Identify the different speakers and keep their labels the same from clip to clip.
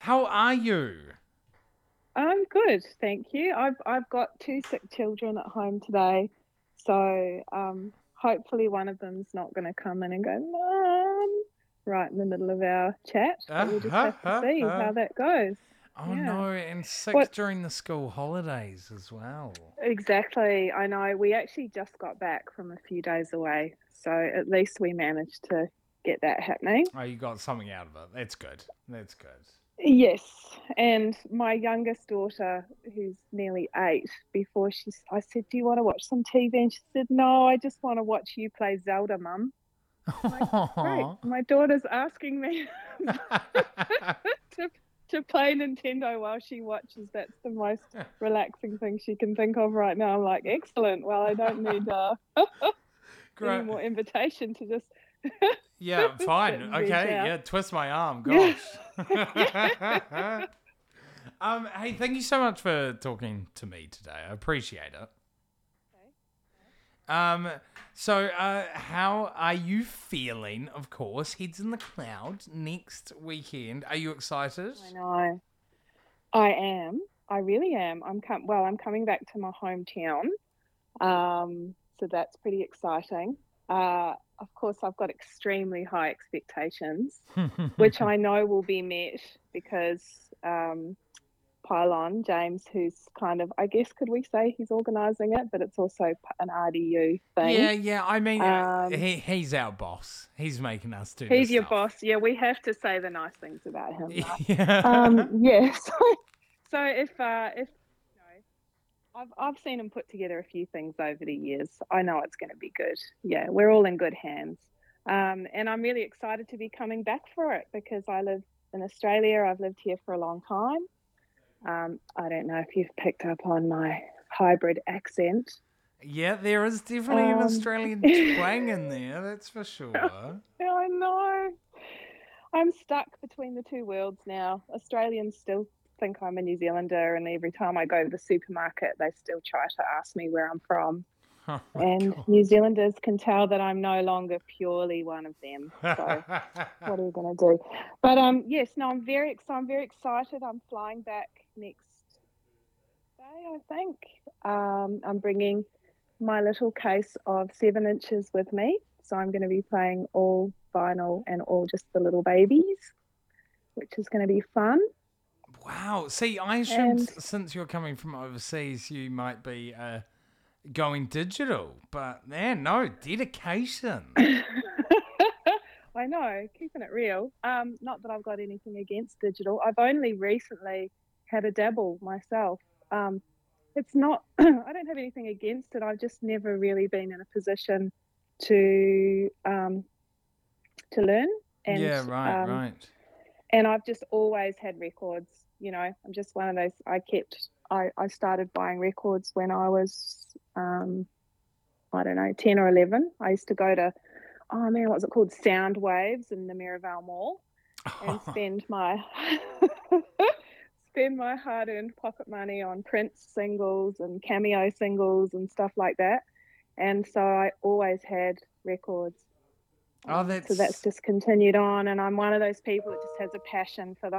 Speaker 1: How are you?
Speaker 2: I'm good, thank you. I've got two sick children at home today, so hopefully one of them's not going to come in and go, Mom, right in the middle of our chat, but we'll just have to see how that goes.
Speaker 1: Oh
Speaker 2: Yeah.
Speaker 1: no, and sick
Speaker 2: What
Speaker 1: during the school holidays as well.
Speaker 2: exactly? I know we actually just got back from a few days away, so at least we managed to get that happening.
Speaker 1: Oh, you got something out of it. That's good. That's good.
Speaker 2: Yes, and my youngest daughter, who's nearly 8, I said, "Do you want to watch some TV?" And she said, "No, I just want to watch you play Zelda, Mum." I'm like, "Great, my daughter's asking me to to play Nintendo while she watches. That's the most relaxing thing she can think of right now." I'm like, "Excellent. Well, I don't need any
Speaker 1: Great.
Speaker 2: more invitation to just
Speaker 1: Yeah,
Speaker 2: sit
Speaker 1: fine.
Speaker 2: and veg
Speaker 1: Okay,
Speaker 2: out."
Speaker 1: yeah, twist my arm.
Speaker 2: Yeah,
Speaker 1: Gosh.
Speaker 2: yeah.
Speaker 1: Hey, thank you so much for talking to me today. I appreciate it.
Speaker 2: Okay, okay.
Speaker 1: Um, so how are you feeling? Of course, heads in the cloud next weekend. Are you excited?
Speaker 2: I know. I am. I really am. I'm coming back to my hometown. So that's pretty exciting. Of course, I've got extremely high expectations, which I know will be met because Pylon, James, who's kind of, I guess, could we say he's organising it, but it's also an RDU thing.
Speaker 1: Yeah, yeah. I mean,
Speaker 2: Um,
Speaker 1: he's our boss. He's making us do this
Speaker 2: he's your
Speaker 1: stuff.
Speaker 2: boss. Yeah, we have to say the nice things about him, right?
Speaker 1: Yeah.
Speaker 2: Yeah. So if you know, I've seen him put together a few things over the years. I know it's going to be good. Yeah, we're all in good hands. And I'm really excited to be coming back for it because I live in Australia. I've lived here for a long time. I don't know if you've picked up on my hybrid accent.
Speaker 1: Yeah, there is definitely an
Speaker 2: Um,
Speaker 1: Australian
Speaker 2: yeah,
Speaker 1: twang in there, that's for sure.
Speaker 2: I know. I'm stuck between the two worlds now. Australians still think I'm a New Zealander, and every time I go to the supermarket, they still try to ask me where I'm from.
Speaker 1: Oh my
Speaker 2: And New Zealanders can tell that I'm no longer purely one of them. So
Speaker 1: god.
Speaker 2: what are you going to do? But yes, no, I'm very excited. I'm flying back next day, I think. I'm bringing my little case of 7 inches with me, so I'm going to be playing all vinyl and all just the little babies, which is going to be fun.
Speaker 1: Wow. See, I assumed
Speaker 2: And
Speaker 1: since you're coming from overseas, you might be going digital, but man, no dedication.
Speaker 2: I know, keeping it real. Not that I've got anything against digital. I've only recently had a dabble myself. It's not. I don't have anything against it. I've just never really been in a position to to learn, and
Speaker 1: Yeah, right,
Speaker 2: um,
Speaker 1: right.
Speaker 2: and I've just always had records. I'm just one of those. I started buying records when I was I don't know 10 or 11. I used to go to, oh man, what's it called? Sound Waves in the Maryvale Mall and spend my hard-earned pocket money on Prince singles and Cameo singles and stuff like that. And so I always had records.
Speaker 1: Oh,
Speaker 2: So that's
Speaker 1: that's
Speaker 2: just continued on, and I'm one of those people that just has a passion for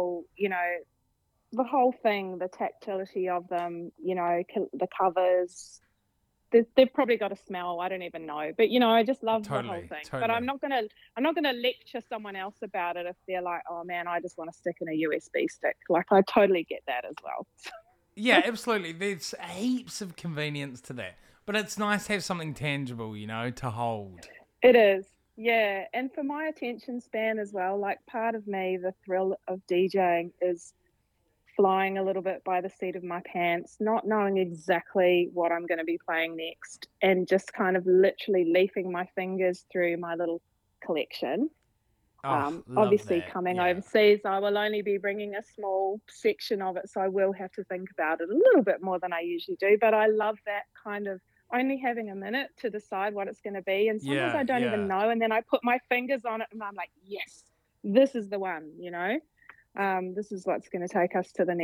Speaker 2: the whole thing, the tactility of them, the covers, they've probably got a smell. I don't even know, but I just love the whole
Speaker 1: totally,
Speaker 2: thing. But
Speaker 1: totally.
Speaker 2: I'm not gonna lecture someone else about it if they're like, oh man, I just want to stick in a USB stick. Like I totally get that as well.
Speaker 1: Yeah, absolutely. There's heaps of convenience to that. But it's nice to have something tangible, to hold.
Speaker 2: It is, yeah. And for my attention span as well, like part of me, the thrill of DJing is flying a little bit by the seat of my pants, not knowing exactly what I'm going to be playing next, and just kind of literally leafing my fingers through my little collection.
Speaker 1: Oh, love
Speaker 2: Obviously,
Speaker 1: that.
Speaker 2: coming
Speaker 1: Yeah,
Speaker 2: overseas, I will only be bringing a small section of it, so I will have to think about it a little bit more than I usually do. But I love that kind of only having a minute to decide what it's going to be. And sometimes I
Speaker 1: yeah,
Speaker 2: don't even
Speaker 1: yeah.
Speaker 2: know. And then I put my fingers on it and I'm like, yes, this is the one. This is what's going to take us to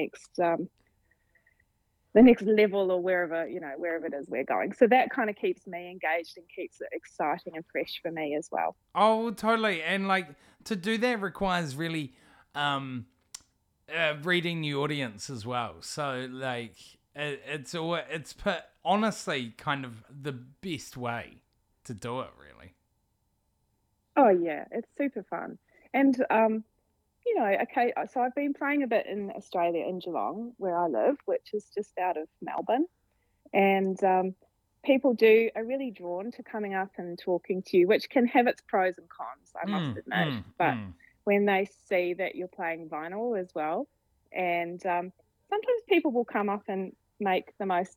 Speaker 2: the next level or wherever it is we're going. So that kind of keeps me engaged and keeps it exciting and fresh for me as well.
Speaker 1: Oh, totally. And like to do that requires really um reading the audience as well. So like honestly kind of the best way to do it, really.
Speaker 2: Oh yeah, it's super fun. And okay, so I've been playing a bit in Australia, in Geelong, where I live, which is just out of Melbourne. And people are really drawn to coming up and talking to you, which can have its pros and cons, I must admit. But when they see that you're playing vinyl as well, and sometimes people will come up and make the most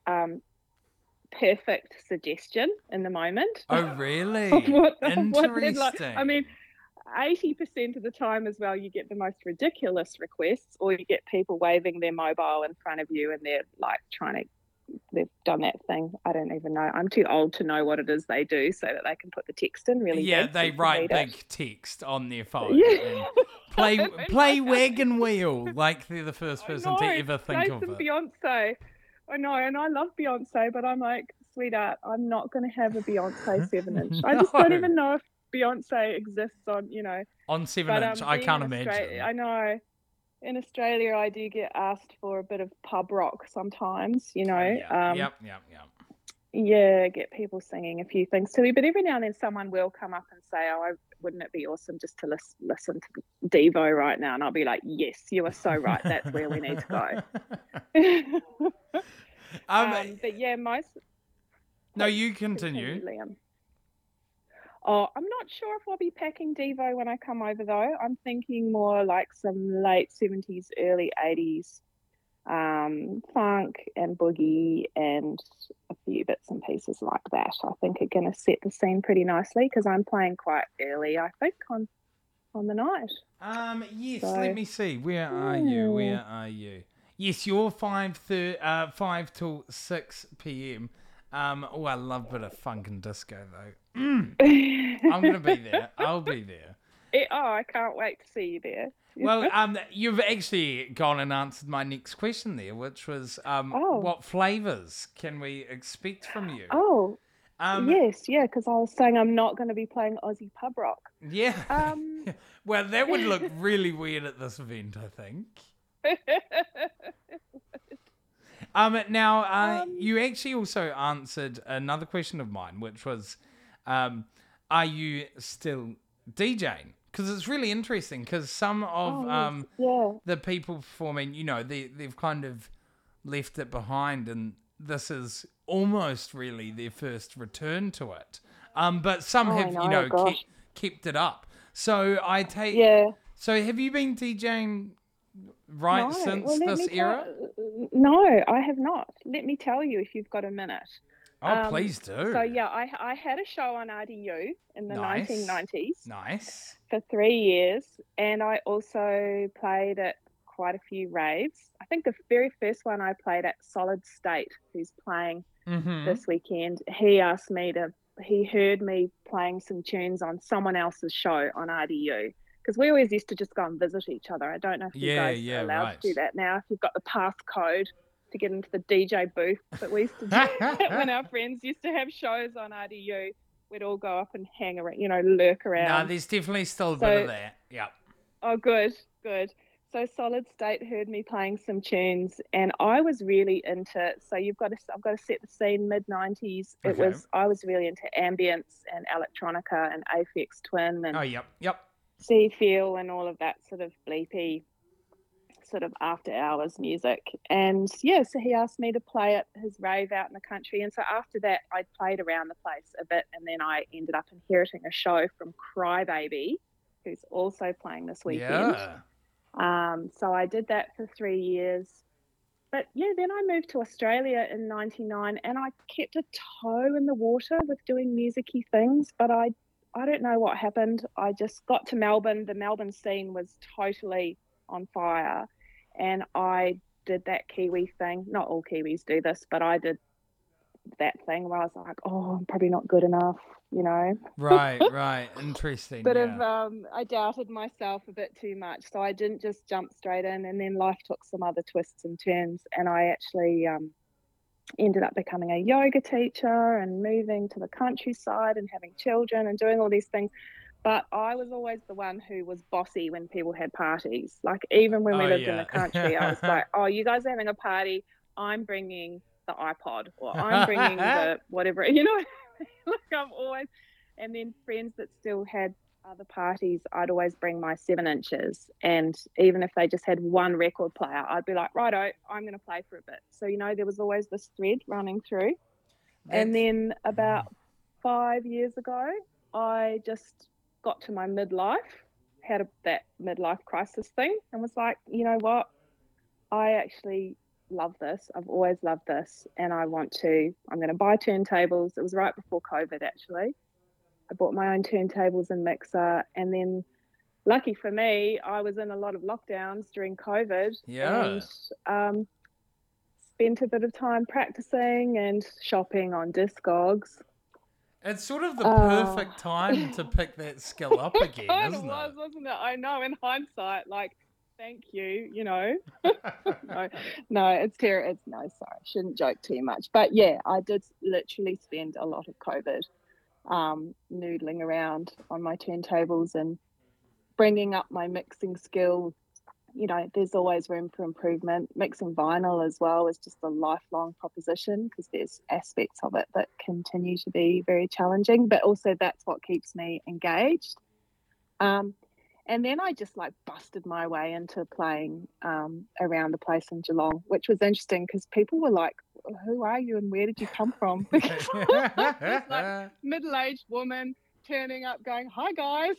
Speaker 2: perfect suggestion in the moment.
Speaker 1: Oh, really?
Speaker 2: of what they'd like.
Speaker 1: Interesting.
Speaker 2: I mean, 80% of the time as well, you get the most ridiculous requests, or you get people waving their mobile in front of you and they're like they've done that thing. I don't even know. I'm too old to know what it is they do so that they can put the text in really big.
Speaker 1: Yeah, they write big text on their phone. Yeah. And play Wagon Wheel like they're the first person to ever think of it.
Speaker 2: Beyonce. I know, and I love Beyonce, but I'm like, sweetheart, I'm not going to have a Beyonce 7-inch.
Speaker 1: No.
Speaker 2: I just don't even know if Beyonce exists on
Speaker 1: 7-inch. I can't imagine.
Speaker 2: I know. In Australia, I do get asked for a bit of pub rock sometimes,
Speaker 1: Yep.
Speaker 2: Yeah, get people singing a few things to me. But every now and then someone will come up and say, wouldn't it be awesome just to listen to Devo right now? And I'll be like, yes, you are so right. That's where we need to go. But yeah,
Speaker 1: No, you continue.
Speaker 2: Liam. Oh, I'm not sure if I'll be packing Devo when I come over, though. I'm thinking more like some late 70s, early 80s funk and boogie and a few bits and pieces like that. I think are going to set the scene pretty nicely because I'm playing quite early, I think, on the night.
Speaker 1: Yes, let me see. Where are you? Yes, you're 5 till 6 p.m. I love a bit of funk and disco, though. I'm going to be there. I'll be there.
Speaker 2: I can't wait to see you there.
Speaker 1: Well, you've actually gone and answered my next question there, which was what flavours can we expect from you?
Speaker 2: Oh, yes, because I was saying I'm not going to be playing Aussie pub rock.
Speaker 1: Yeah. Well, that would look really weird at this event, I think. Now, you actually also answered another question of mine, which was, are you still DJing? Because it's really interesting, because some of the people performing, they've kind of left it behind, and this is almost really their first return to it. But some have, kept it up. So I take...
Speaker 2: Yeah.
Speaker 1: So have you been DJing since this era?
Speaker 2: No, I have not. Let me tell you if you've got a minute.
Speaker 1: Oh, please do.
Speaker 2: So, yeah, I had a show on RDU in the 1990s.
Speaker 1: Nice.
Speaker 2: For 3 years. And I also played at quite a few raves. I think the very first one I played at, Solid State, who's playing this weekend. He heard me playing some tunes on someone else's show on RDU. Because we always used to just go and visit each other. I don't know if you guys are allowed to do that now. If you've got the pass code to get into the DJ booth. But we used to do that when our friends used to have shows on RDU. We'd all go up and hang around, lurk around.
Speaker 1: No, there's definitely still a bit of that. Yeah.
Speaker 2: Oh, good. So Solid State heard me playing some tunes, and I was really into. So I've got to set the scene. Mid-90s.
Speaker 1: Okay.
Speaker 2: I was really into ambience and electronica and Aphex Twin and
Speaker 1: yep.
Speaker 2: Seafeel and all of that sort of bleepy, sort of after hours music. And so he asked me to play at his rave out in the country. And so after that, I played around the place a bit, and then I ended up inheriting a show from Crybaby, who's also playing this weekend.
Speaker 1: Yeah.
Speaker 2: So I did that for 3 years. But then I moved to Australia in 99, and I kept a toe in the water with doing music-y things, but I don't know what happened. I just got to Melbourne. The Melbourne scene was totally on fire, and I did that Kiwi thing. Not all Kiwis do this, but I did that thing where I was like, I'm probably not good enough,
Speaker 1: Right. Interesting.
Speaker 2: I doubted myself a bit too much, so I didn't just jump straight in, and then life took some other twists and turns, and I actually ended up becoming a yoga teacher and moving to the countryside and having children and doing all these things. But I was always the one who was bossy when people had parties. Like, even when we lived in the country, I was like, oh, you guys are having a party. I'm bringing the iPod, or I'm bringing the whatever, you know, like I'm always, and then friends that still had other parties, I'd always bring my 7 inches. And even if they just had one record player, I'd be like, righto, I'm going to play for a bit. So, you know, there was always this thread running through. And then about 5 years ago, I just got to my midlife, had that midlife crisis thing, and was like, you know what? I actually love this. I've always loved this, and I'm going to buy turntables. It was right before COVID, actually. I bought my own turntables and mixer, and then lucky for me, I was in a lot of lockdowns during COVID, and spent a bit of time practicing and shopping on Discogs.
Speaker 1: It's sort of the perfect time to pick that skill up again, isn't it?
Speaker 2: Wasn't it? I know, in hindsight, like, thank you, you know. no, it's terrible. No, sorry, shouldn't joke too much. But yeah, I did literally spend a lot of COVID noodling around on my turntables and bringing up my mixing skill. You know, there's always room for improvement. Mixing vinyl as well is just a lifelong proposition, because there's aspects of it that continue to be very challenging, but also that's what keeps me engaged. And then I just like busted my way into playing around the place in Geelong, which was interesting because people were like, who are you and where did you come from? Because it's like middle-aged woman turning up going, hi guys.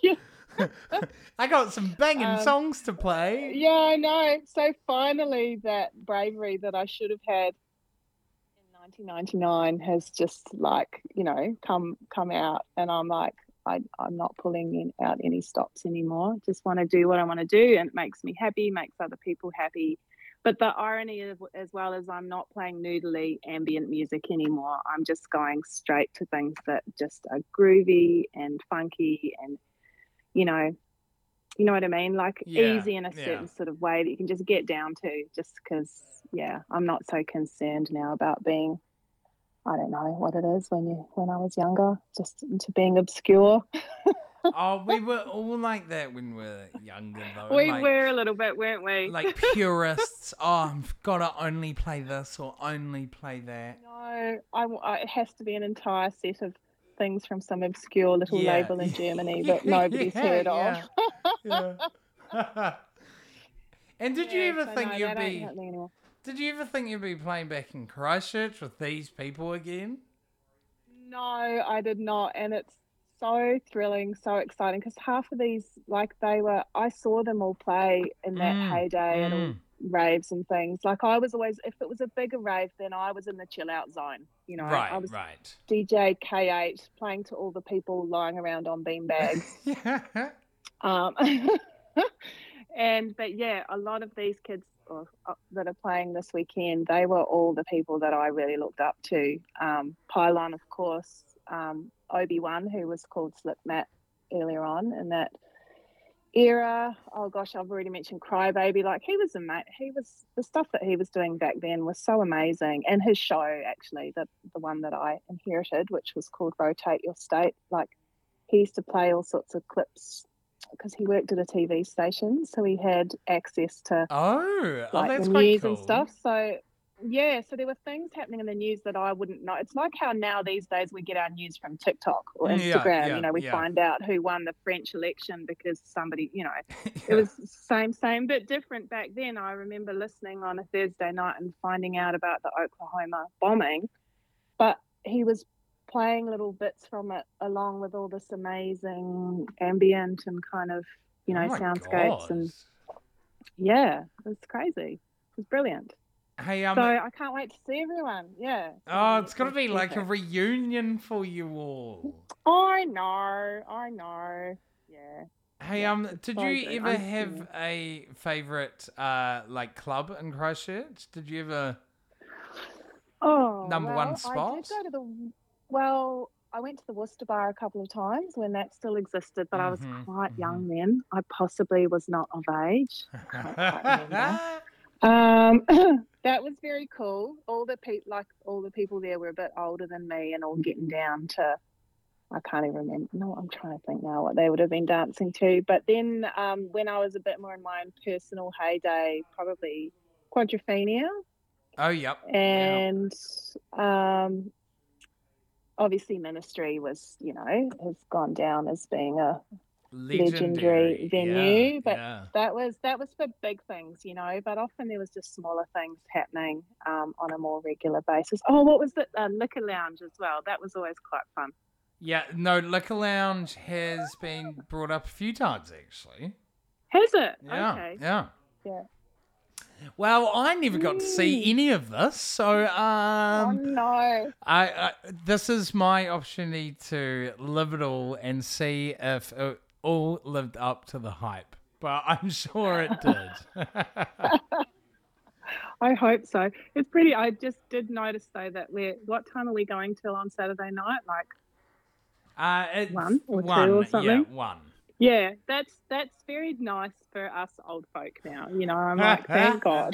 Speaker 1: I got some banging songs to play.
Speaker 2: Yeah, I know. So finally that bravery that I should have had in 1999 has just, like, you know, come out, and I'm like, I'm not pulling out any stops anymore. Just want to do what I want to do, and it makes me happy, makes other people happy. But the irony is, as well, as I'm not playing noodly ambient music anymore. I'm just going straight to things that just are groovy and funky and, you know what I mean? Like, easy in a certain sort of way that you can just get down to, just because, I'm not so concerned now about being, I don't know what it is when I was younger, just into being obscure.
Speaker 1: Oh, we were all like that when we were younger, though.
Speaker 2: We were a little bit, weren't we?
Speaker 1: Like purists. Oh, I've got to only play this or only play that.
Speaker 2: No, it has to be an entire set of things from some obscure little label in Germany that nobody's heard of.
Speaker 1: And did you ever think you'd be... Did you ever think you'd be playing back in Christchurch with these people again?
Speaker 2: No, I did not. And it's so thrilling, so exciting, because half of these, like, I saw them all play in that heyday at all raves and things. Like, I was always, if it was a bigger rave, then I was in the chill out zone, you know. I was DJ K8 playing to all the people lying around on beanbags. But yeah, a lot of these kids that are playing this weekend, they were all the people that I really looked up to. Pylon, of course, Obi-Wan, who was called Slipmat earlier on in that era. Oh gosh, I've already mentioned Crybaby. Like, he was the stuff that he was doing back then was so amazing. And his show, actually, the one that I inherited, which was called Rotate Your State, like, he used to play all sorts of clips because he worked at a TV station, so he had access to
Speaker 1: that's
Speaker 2: the news
Speaker 1: cool.
Speaker 2: and stuff. So so there were things happening in the news that I wouldn't know. It's like how now these days we get our news from TikTok or Instagram. You know, we find out who won the French election because somebody, you know, it was same but different back then. I remember listening on a Thursday night and finding out about the Oklahoma bombing, but he was playing little bits from it along with all this amazing ambient and kind of, you know, soundscapes.
Speaker 1: God.
Speaker 2: And it was crazy. It was brilliant.
Speaker 1: Hey,
Speaker 2: so I can't wait to see everyone.
Speaker 1: It's got to be like a reunion for you all.
Speaker 2: I know. Yeah.
Speaker 1: Hey, did you ever have a favourite like club in Christchurch? Did you ever number one spot?
Speaker 2: I did go to I went to the Worcester Bar a couple of times when that still existed, but I was quite young then. I possibly was not of age. That was very cool. All the people there were a bit older than me and all getting down to I can't even remember. No, I'm trying to think now what they would have been dancing to. But then when I was a bit more in my own personal heyday, probably Quadrophenia.
Speaker 1: Oh, yep.
Speaker 2: And obviously Ministry was, has gone down as being a legendary venue. But that was for big things, but often there was just smaller things happening on a more regular basis. Oh, what was it? Liquor Lounge as well. That was always quite fun.
Speaker 1: Yeah, no, Liquor Lounge has been brought up a few times, actually.
Speaker 2: Has it?
Speaker 1: Yeah,
Speaker 2: okay.
Speaker 1: Yeah.
Speaker 2: Yeah.
Speaker 1: Well, I never got to see any of this, so
Speaker 2: oh no!
Speaker 1: I this is my opportunity to live it all and see if it all lived up to the hype. But I'm sure it did.
Speaker 2: I hope so. It's pretty. I just did notice though that what time are we going till on Saturday night? Like
Speaker 1: it's
Speaker 2: 1 or 2 or something.
Speaker 1: Yeah, 1.
Speaker 2: Yeah, that's very nice for us old folk now. I'm like, thank God.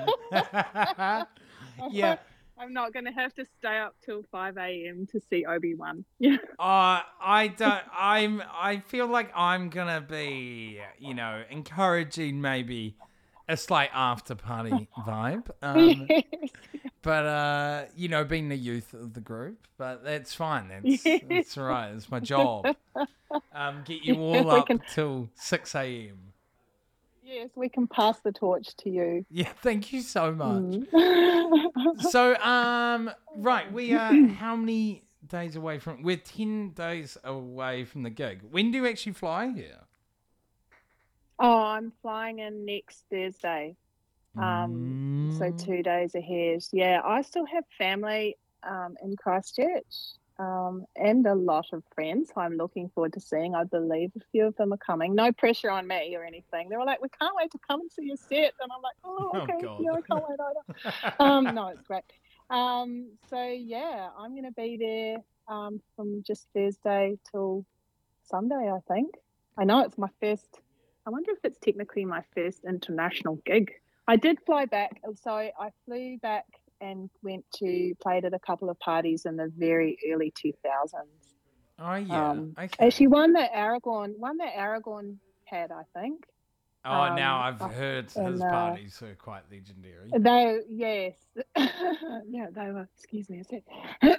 Speaker 1: Yeah.
Speaker 2: I'm not going to have to stay up till 5 a.m. to see Obi-Wan. Yeah.
Speaker 1: I don't. I feel like I'm gonna be, encouraging maybe a slight after party vibe.
Speaker 2: Yes.
Speaker 1: But being the youth of the group, but that's fine. That's all right. It's my job. Get you all up till 6 a.m.
Speaker 2: Yes, we can pass the torch to you.
Speaker 1: Yeah, thank you so much. So, right, we are how many days away from? We're 10 days away from the gig. When do you actually fly here?
Speaker 2: Oh, I'm flying in next Thursday. So 2 days ahead. Yeah, I still have family in Christchurch. And a lot of friends I'm looking forward to seeing. I believe a few of them are coming. No pressure on me or anything. They were like, we can't wait to come and see your set. And I'm like, oh, okay. Yeah, I can't wait either. No, it's great. So, yeah, I'm going to be there from just Thursday till Sunday, I think. I know it's my first. I wonder if it's technically my first international gig. I did fly back. So I flew back and played at a couple of parties in the very early 2000s.
Speaker 1: Oh, yeah. Okay.
Speaker 2: Actually won the Aragon pad, I think.
Speaker 1: Oh, now I've heard his parties are quite legendary.
Speaker 2: Yes. Yeah, they were, excuse me a sec.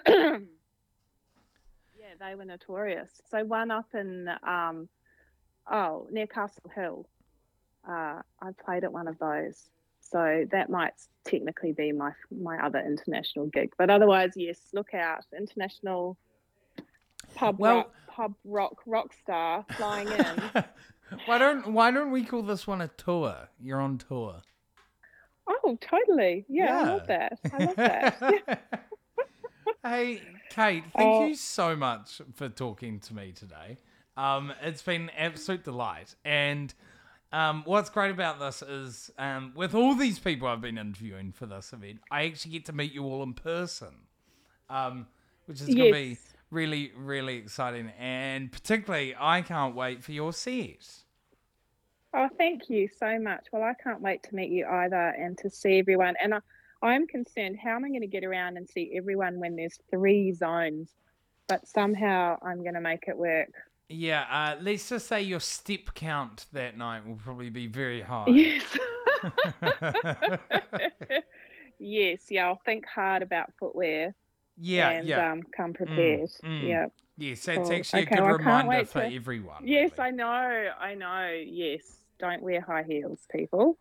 Speaker 2: Yeah, they were notorious. So one up in, near Castle Hill. I played at one of those. So that might technically be my other international gig. But otherwise, yes, look out. International pub rock star flying in.
Speaker 1: Why don't we call this one a tour? You're on tour.
Speaker 2: Oh, totally. Yeah. I love that.
Speaker 1: Hey, Kate, thank you so much for talking to me today. It's been an absolute delight. And what's great about this is with all these people I've been interviewing for this event, I actually get to meet you all in person, which is going to be really, really exciting. And particularly, I can't wait for your set.
Speaker 2: Oh, thank you so much. Well, I can't wait to meet you either and to see everyone. And I'm concerned, how am I going to get around and see everyone when there's 3 zones? But somehow I'm going to make it work.
Speaker 1: Yeah, let's just say your step count that night will probably be very high.
Speaker 2: Yes. Yes, yeah, I'll think hard about footwear.
Speaker 1: Yeah,
Speaker 2: and come prepared. Yeah.
Speaker 1: Yes, that's actually a good reminder for everyone.
Speaker 2: Yes,
Speaker 1: really.
Speaker 2: I know. Yes, don't wear high heels, people.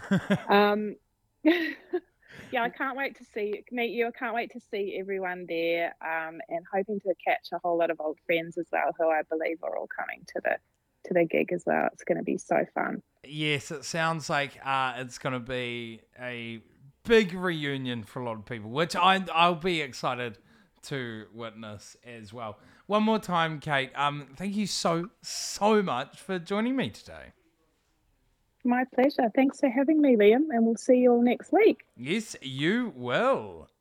Speaker 2: Yeah, I can't wait to meet you. I can't wait to see everyone there, and hoping to catch a whole lot of old friends as well, who I believe are all coming to the gig as well. It's going to be so fun.
Speaker 1: Yes, it sounds like it's going to be a big reunion for a lot of people, which I'll be excited to witness as well. One more time, Kate. Thank you so much for joining me today.
Speaker 2: My pleasure. Thanks for having me, Liam, and we'll see you all next week.
Speaker 1: Yes, you will.